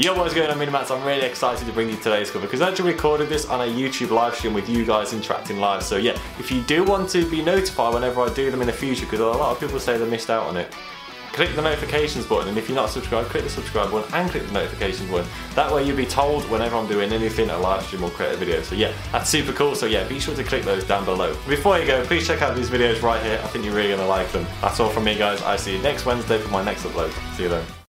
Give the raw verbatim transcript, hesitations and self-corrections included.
Yo, what's going on, Minimats? I'm really excited to bring you today's cover because I actually recorded this on a YouTube live stream with you guys interacting live. So yeah, if you do want to be notified whenever I do them in the future, because a lot of people say they missed out on it, click the notifications button, and if you're not subscribed, click the subscribe button and click the notifications button. That way you'll be told whenever I'm doing anything, a live stream or create a video. So yeah, that's super cool. So yeah, be sure to click those down below. Before you go, please check out these videos right here. I think you're really going to like them. That's all from me, guys. I'll see you next Wednesday for my next upload. See you then.